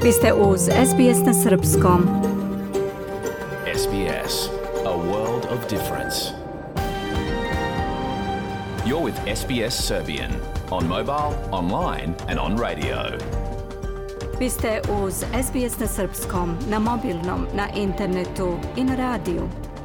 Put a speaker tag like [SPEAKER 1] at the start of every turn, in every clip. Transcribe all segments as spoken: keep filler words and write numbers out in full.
[SPEAKER 1] Vi ste uz S B S na srpskom.
[SPEAKER 2] S B S, a world of difference. You're with S B S Serbian on mobile, online and on radio.
[SPEAKER 1] Vi ste uz S B S na srpskom, na mobilnom, na internetu i na radiju.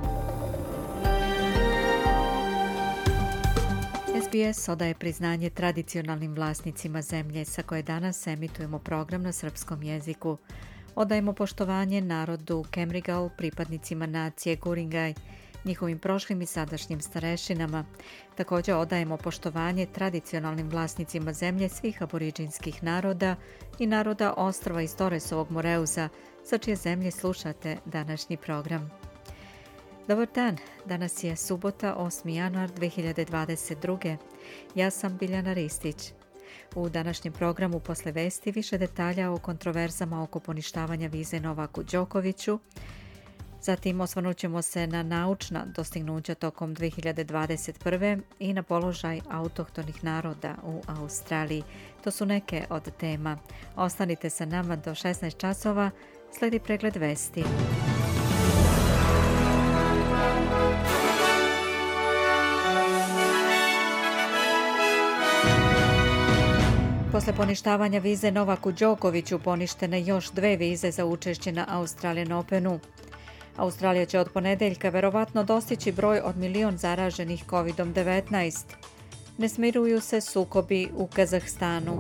[SPEAKER 1] S B S odaje priznanje tradicionalnim vlasnicima zemlje sa koje danas emitujemo program na srpskom jeziku. Odajemo poštovanje narodu Kemrigal, pripadnicima nacije Guringaj, njihovim prošlim i sadašnjim starešinama. Također odajemo poštovanje tradicionalnim vlasnicima zemlje svih aboriđinskih naroda i naroda ostrva iz Torresovog Moreuza, sa čije zemlje slušate današnji program. Dobar dan, danas je subota, osmi januar dve hiljade dvadeset druge. Ja sam Biljana Ristić. U današnjem programu posle vesti više detalja o kontroverzama oko poništavanja vize Novaku Đokoviću. Zatim osvrnut ćemo se na naučna dostignuća tokom dve hiljade dvadeset prve. i na položaj autohtonih naroda u Australiji. To su neke od tema. Ostanite sa nama do šesnaest časova, sledi pregled vesti. Posle poništavanja vize Novaku Đokoviću poništene još dve vize za učešće na Australian Openu. Australija će od ponedeljka verovatno dostići broj od milion zaraženih kovid devetnaest. Ne smiruju se sukobi u Kazahstanu.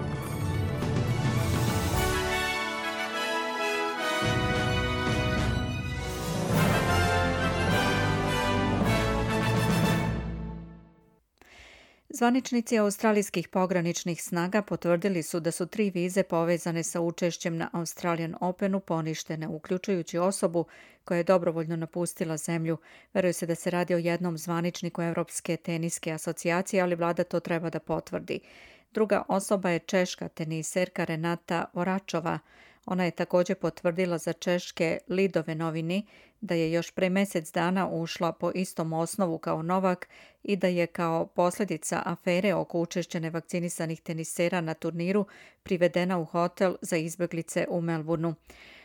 [SPEAKER 1] Zvaničnici australijskih pograničnih snaga potvrdili su da su tri vize povezane sa učešćem na Australian Openu poništene, uključujući osobu koja je dobrovoljno napustila zemlju. Veruje se da se radi o jednom zvaničniku Evropske teniske asocijacije, ali vlada to treba da potvrdi. Druga osoba je češka teniserka Renata Oračova. Ona je također potvrdila za češke Lidove novini da je još pre mjesec dana ušla po istom osnovu kao Novak i da je kao posljedica afere oko učešća nevakcinisanih tenisera na turniru privedena u hotel za izbjeglice u Melbourneu.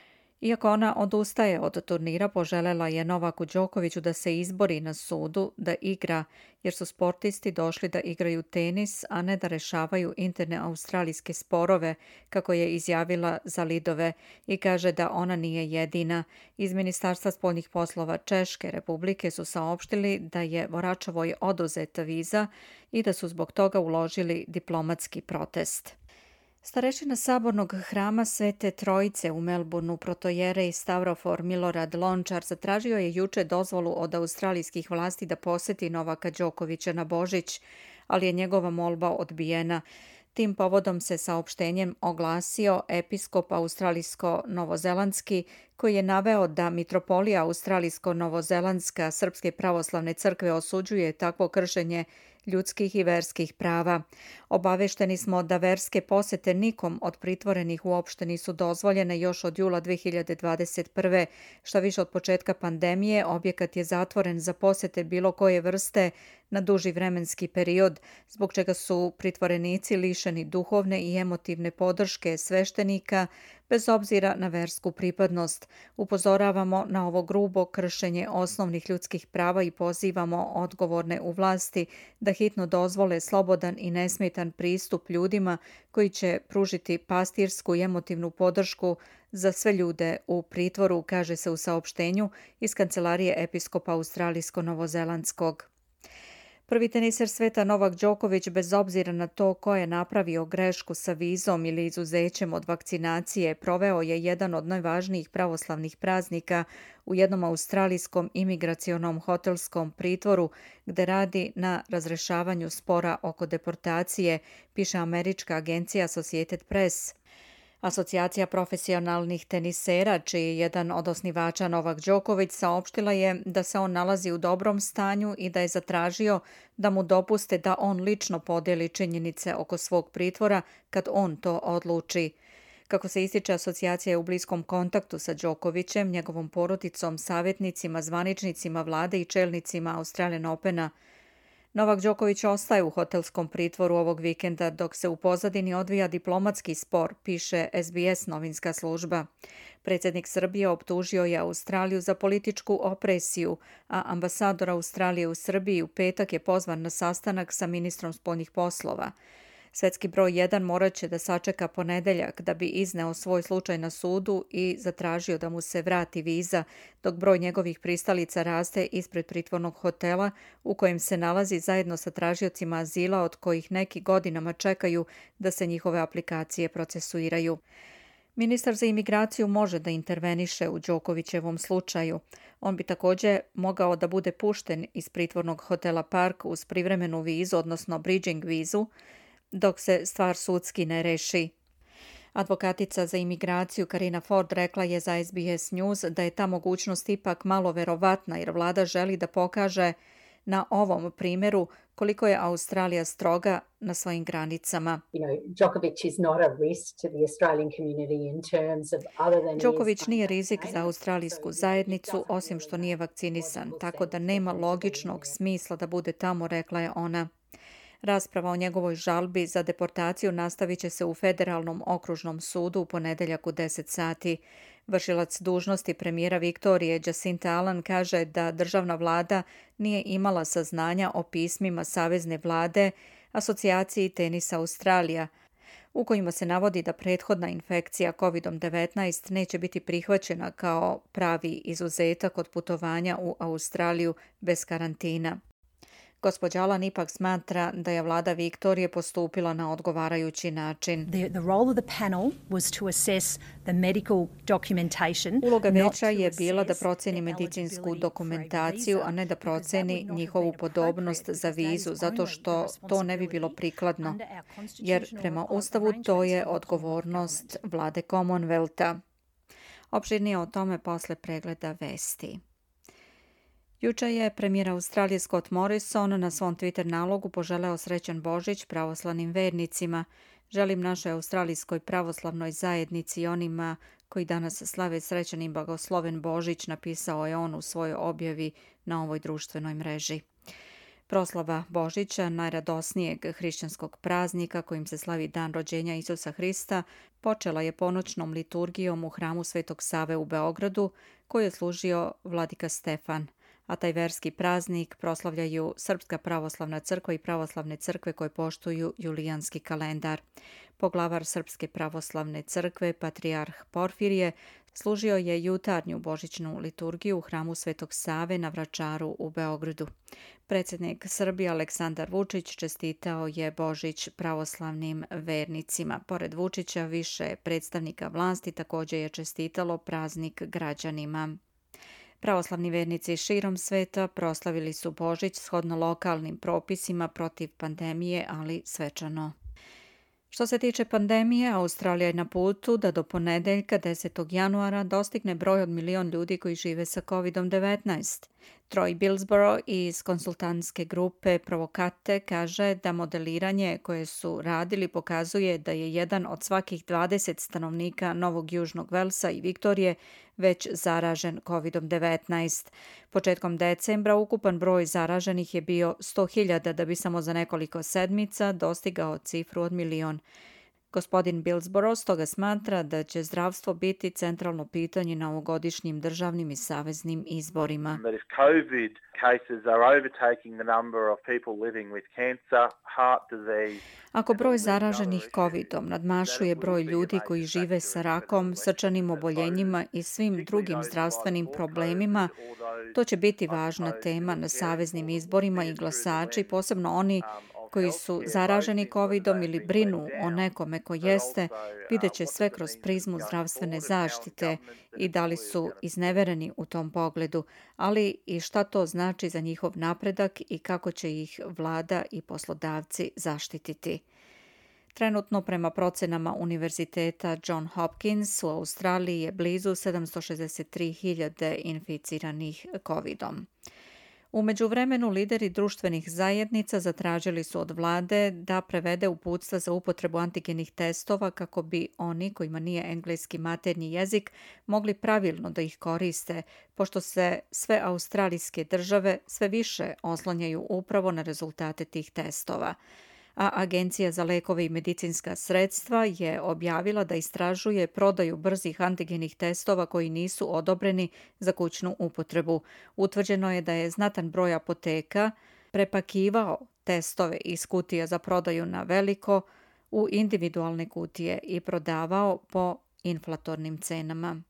[SPEAKER 1] Iako ona odustaje od turnira, poželjela je Novaku Đokoviću da se izbori na sudu, da igra, jer su sportisti došli da igraju tenis, a ne da rešavaju interne australijske sporove, kako je izjavila za Lidove, i kaže da ona nije jedina. Iz Ministarstva spoljnih poslova Češke Republike su saopštili da je Voračovoj oduzeta viza i da su zbog toga uložili diplomatski protest. Starešina sabornog hrama Svete Trojice u Melbourneu, protojerej Stavrofor Milorad Lončar, zatražio je juče dozvolu od australijskih vlasti da poseti Novaka Đokovića na Božić, ali je njegova molba odbijena. Tim povodom se saopštenjem oglasio episkop australijsko-novozelandski, koji je naveo da mitropolija australijsko-novozelandska Srpske pravoslavne crkve osuđuje takvo kršenje ljudskih i verskih prava. Obavešteni smo da verske posete nikom od pritvorenih uopšte nisu dozvoljene još od jula dve hiljade dvadeset prve. Šta više, od početka pandemije objekat je zatvoren za posete bilo koje vrste na duži vremenski period, zbog čega su pritvorenici lišeni duhovne i emotivne podrške sveštenika bez obzira na versku pripadnost. Upozoravamo na ovo grubo kršenje osnovnih ljudskih prava i pozivamo odgovorne u vlasti da hitno dozvole slobodan i nesmetan pristup ljudima koji će pružiti pastirsku i emotivnu podršku za sve ljude u pritvoru, kaže se u saopštenju iz kancelarije episkopa australijsko-novozelandskog. Prvi teniser sveta Novak Đoković, bez obzira na to ko je napravio grešku sa vizom ili izuzećem od vakcinacije, proveo je jedan od najvažnijih pravoslavnih praznika u jednom australijskom imigracionom hotelskom pritvoru gde radi na razrešavanju spora oko deportacije, piše američka agencija Associated Press. Asocijacija profesionalnih tenisera, čiji je jedan od osnivača Novak Đoković, saopštila je da se on nalazi u dobrom stanju i da je zatražio da mu dopuste da on lično podeli činjenice oko svog pritvora kad on to odluči. Kako se ističe, asocijacija je u bliskom kontaktu sa Đokovićem, njegovom porodicom, savjetnicima, zvaničnicima vlade i čelnicima Australian Opena. Novak Đoković ostaje u hotelskom pritvoru ovog vikenda dok se u pozadini odvija diplomatski spor, piše S B S novinska služba. Predsjednik Srbije optužio je Australiju za političku opresiju, a ambasador Australije u Srbiji u petak je pozvan na sastanak sa ministrom spoljnih poslova. Svetski broj jedan morat će da sačeka ponedeljak da bi izneo svoj slučaj na sudu i zatražio da mu se vrati viza, dok broj njegovih pristalica raste ispred pritvornog hotela u kojem se nalazi zajedno sa tražiocima azila od kojih neki godinama čekaju da se njihove aplikacije procesuiraju. Ministar za imigraciju može da interveniše u Đokovićevom slučaju. On bi također mogao da bude pušten iz pritvornog hotela Park uz privremenu vizu, odnosno bridging vizu, dok se stvar sudski ne reši. Advokatica za imigraciju Karina Ford rekla je za S B S News da je ta mogućnost ipak malo verovatna jer vlada želi da pokaže na ovom primjeru koliko je Australija stroga na svojim granicama. Đoković nije rizik za australijsku zajednicu osim što nije vakcinisan, tako da nema logičnog smisla da bude tamo, rekla je ona. Rasprava o njegovoj žalbi za deportaciju nastavit će se u Federalnom okružnom sudu u ponedeljak u deset sati. Vršilac dužnosti premijera Viktorije Jacinta Allan kaže da državna vlada nije imala saznanja o pismima savezne vlade Asocijaciji tenisa Australija, u kojima se navodi da prethodna infekcija kovid devetnaest neće biti prihvaćena kao pravi izuzetak od putovanja u Australiju bez karantina. Gospođa Alan ipak smatra da je vlada Viktorije postupila na odgovarajući način.
[SPEAKER 3] The, the role of the panel was to assess the medical documentation.
[SPEAKER 1] Uloga veća je bila da proceni medicinsku dokumentaciju, a ne da proceni njihovu podobnost za vizu, zato što to ne bi bilo prikladno, jer prema Ustavu to je odgovornost vlade Commonwealtha. Opširnije o tome posle pregleda vesti. Juče je premijer Australije Scott Morrison na svom Twitter nalogu poželeo srećan Božić pravoslavnim vernicima. Želim našoj australijskoj pravoslavnoj zajednici i onima koji danas slave srećan i blagosloven Božić, napisao je on u svojoj objavi na ovoj društvenoj mreži. Proslava Božića, najradosnijeg hrišćanskog praznika kojim se slavi dan rođenja Isusa Hrista, počela je ponoćnom liturgijom u hramu Svetog Save u Beogradu, koju je služio vladika Stefan. A taj verski praznik proslavljaju Srpska pravoslavna crkva i pravoslavne crkve koje poštuju julijanski kalendar. Poglavar Srpske pravoslavne crkve, patrijarh Porfirije, služio je jutarnju božićnu liturgiju u hramu Svetog Save na Vračaru u Beogradu. Predsjednik Srbije Aleksandar Vučić čestitao je Božić pravoslavnim vernicima. Pored Vučića, više predstavnika vlasti također je čestitalo praznik građanima. Pravoslavni vernici širom sveta proslavili su Božić shodno lokalnim propisima protiv pandemije, ali svečano. Što se tiče pandemije, Australija je na putu da do ponedeljka desetog januara dostigne broj od milion ljudi koji žive sa kovid devetnaest. Troy Bilsborough iz konsultantske grupe Provokate kaže da modeliranje koje su radili pokazuje da je jedan od svakih dvadeset stanovnika Novog Južnog Velsa i Viktorije već zaražen kovid devetnaest. Početkom decembra ukupan broj zaraženih je bio sto hiljada da bi samo za nekoliko sedmica dostigao cifru od milion. Gospodin Bilsborough stoga smatra da će zdravstvo biti centralno pitanje na ovogodišnjim državnim i saveznim izborima. Ako broj zaraženih kovidom nadmašuje broj ljudi koji žive sa rakom, srčanim oboljenjima i svim drugim zdravstvenim problemima, to će biti važna tema na saveznim izborima i glasači, posebno oni koji su zaraženi kovidom ili brinu o nekome ko jeste, vidjet će sve kroz prizmu zdravstvene zaštite i da li su iznevereni u tom pogledu, ali i šta to znači za njihov napredak i kako će ih vlada i poslodavci zaštititi. Trenutno, prema procenama Univerziteta John Hopkins, u Australiji je blizu sedamsto šezdeset tri hiljade inficiranih kovidom. U međuvremenu, lideri društvenih zajednica zatražili su od vlade da prevede uputstva za upotrebu antigenih testova kako bi oni, kojima nije engleski maternji jezik, mogli pravilno da ih koriste, pošto se sve australijske države sve više oslanjaju upravo na rezultate tih testova. A Agencija za lekove i medicinska sredstva je objavila da istražuje prodaju brzih antigenih testova koji nisu odobreni za kućnu upotrebu. Utvrđeno je da je znatan broj apoteka prepakivao testove iz kutija za prodaju na veliko u individualne kutije i prodavao po inflatornim cenama.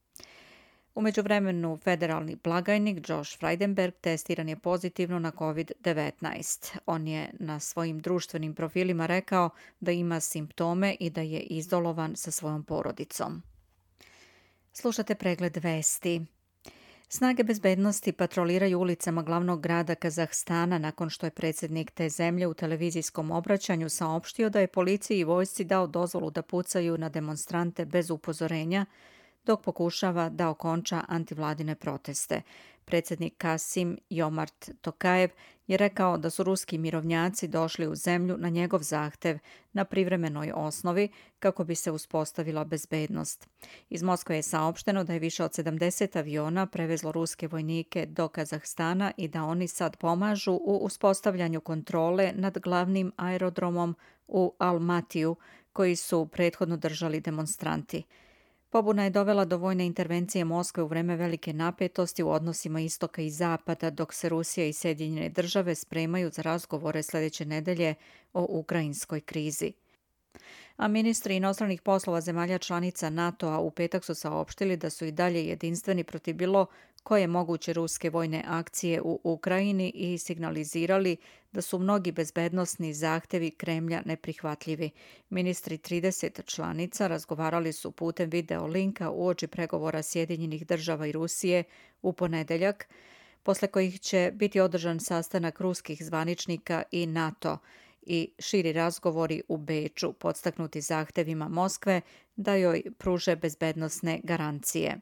[SPEAKER 1] U međuvremenu, federalni blagajnik Josh Frydenberg testiran je pozitivno na kovid devetnaest. On je na svojim društvenim profilima rekao da ima simptome i da je izolovan sa svojom porodicom. Slušate pregled vesti. Snage bezbednosti patroliraju ulicama glavnog grada Kazahstana nakon što je predsjednik te zemlje u televizijskom obraćanju saopštio da je policiji i vojsci dao dozvolu da pucaju na demonstrante bez upozorenja, dok pokušava da okonča antivladine proteste. Predsjednik Kasim Jomart Tokajev je rekao da su ruski mirovnjaci došli u zemlju na njegov zahtev na privremenoj osnovi kako bi se uspostavila bezbednost. Iz Moskve je saopšteno da je više od sedamdeset aviona prevezlo ruske vojnike do Kazahstana i da oni sad pomažu u uspostavljanju kontrole nad glavnim aerodromom u Almatiju, koji su prethodno držali demonstranti. Pobuna je dovela do vojne intervencije Moskve u vreme velike napetosti u odnosima istoka i zapada, dok se Rusija i Sjedinjene države spremaju za razgovore sljedeće nedelje o ukrajinskoj krizi. A ministri inostranih poslova zemalja članica NATO-a u petak su saopštili da su i dalje jedinstveni protiv bilo koje moguće ruske vojne akcije u Ukrajini i signalizirali da su mnogi bezbednosni zahtevi Kremlja neprihvatljivi. Ministri trideset članica razgovarali su putem video linka uoči pregovora Sjedinjenih država i Rusije u ponedeljak, posle kojih će biti održan sastanak ruskih zvaničnika i NATO i širi razgovori u Beču, podstaknuti zahtevima Moskve da joj pruže bezbednosne garancije.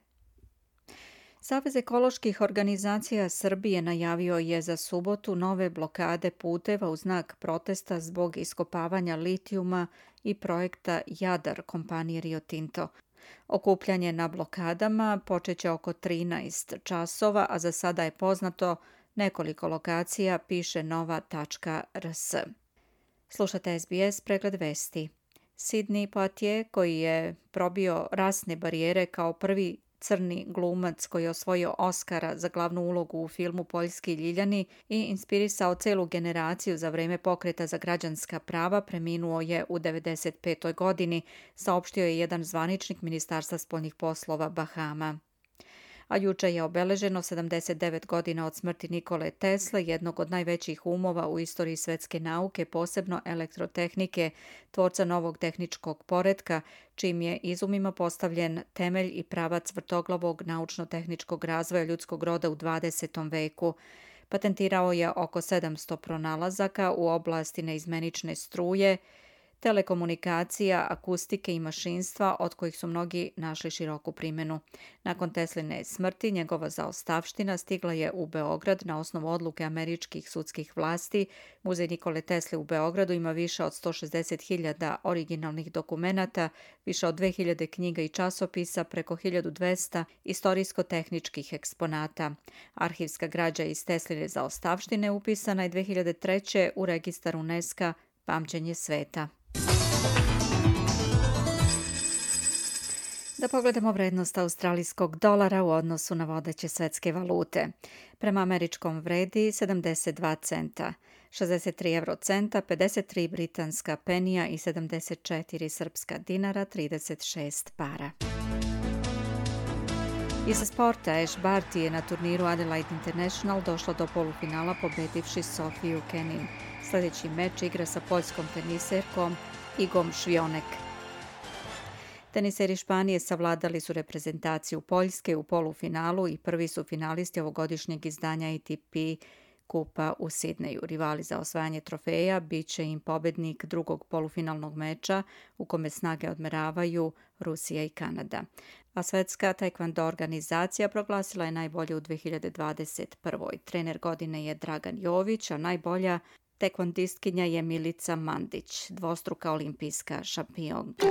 [SPEAKER 1] Savez ekoloških organizacija Srbije najavio je za subotu nove blokade puteva u znak protesta zbog iskopavanja litijuma i projekta Jadar kompanije Rio Tinto. Okupljanje na blokadama počeće oko trinaest časova, a za sada je poznato nekoliko lokacija, piše nova tačka r s. Slušate S B S pregled vesti. Sidney Poitier, koji je probio rasne barijere kao prvi crni glumac koji je osvojio Oskara za glavnu ulogu u filmu Poljski ljiljani i inspirisao celu generaciju za vreme pokreta za građanska prava, preminuo je u devedeset petoj godini, saopštio je jedan zvaničnik Ministarstva spoljnih poslova Bahama. A juče je obeleženo sedamdeset devet godina od smrti Nikole Tesle, jednog od najvećih umova u istoriji svetske nauke, posebno elektrotehnike, tvorca novog tehničkog poretka, čijim je izumima postavljen temelj i pravac vrtoglavog naučno-tehničkog razvoja ljudskog roda u dvadesetom veku. Patentirao je oko sedamsto pronalazaka u oblasti neizmenične struje, telekomunikacija, akustike i mašinstva, od kojih su mnogi našli široku primjenu. Nakon Tesline smrti, njegova zaostavština stigla je u Beograd na osnovu odluke američkih sudskih vlasti. Muzej Nikole Tesle u Beogradu ima više od sto šezdeset hiljada originalnih dokumenata, više od dve hiljade knjiga i časopisa, preko hiljadu dvesta istorijsko-tehničkih eksponata. Arhivska građa iz Tesline zaostavštine upisana je dve hiljade treće u registar UNESCO Pamćenje sveta. Da pogledamo vrednost australijskog dolara u odnosu na vodeće svetske valute. Prema američkom vredi sedamdeset dva centa, šezdeset tri eurocenta, pedeset tri britanska penija i sedamdeset četiri srpska dinara, trideset šest para. Iz sporta, Ash Barty je na turniru Adelaide International došla do polufinala pobedivši Sofiju Kenin. Sljedeći meč igra sa poljskom teniserkom Igom Švionek. Teniseri Španije savladali su reprezentaciju Poljske u polufinalu i prvi su finalisti ovogodišnjeg izdanja A T P skupa u Sidneju. Rivali za osvajanje trofeja bit će im pobednik drugog polufinalnog meča u kome snage odmeravaju Rusija i Kanada. A Svetska taekwondo organizacija proglasila je najbolje u dve hiljade dvadeset prvoj. Trener godine je Dragan Jović, a najbolja tekvondistkinja je Milica Mandić, dvostruka olimpijska šampionka.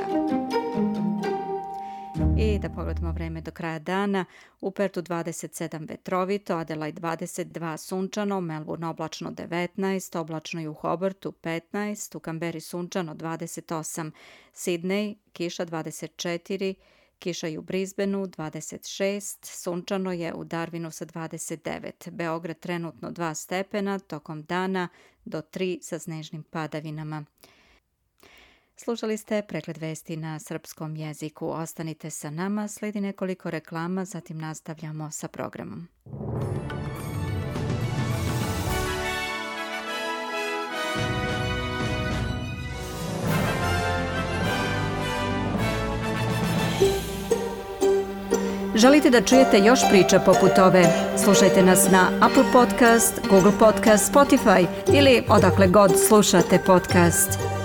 [SPEAKER 1] I da pogledamo vreme do kraja dana. U Pertu dvadeset sedam vetrovito, Adelaide dvadeset dva sunčano, Melbourne oblačno devetnaest, oblačno i u Hobartu petnaest, u Kamberi sunčano dvadeset osam, Sidney kiša dvadeset četiri, kiša i u Brisbaneu dvadeset šest, sunčano je u Darwinu sa dvadeset devet, Beograd trenutno dva stepena, tokom dana do tri sa snežnim padavinama. Slušali ste pregled vesti na srpskom jeziku. Ostanite sa nama, slijedi nekoliko reklama, zatim nastavljamo sa programom. Želite da čujete još priča poput ove? Slušajte nas na Apple Podcast, Google Podcast, Spotify ili odakle god slušate podcast.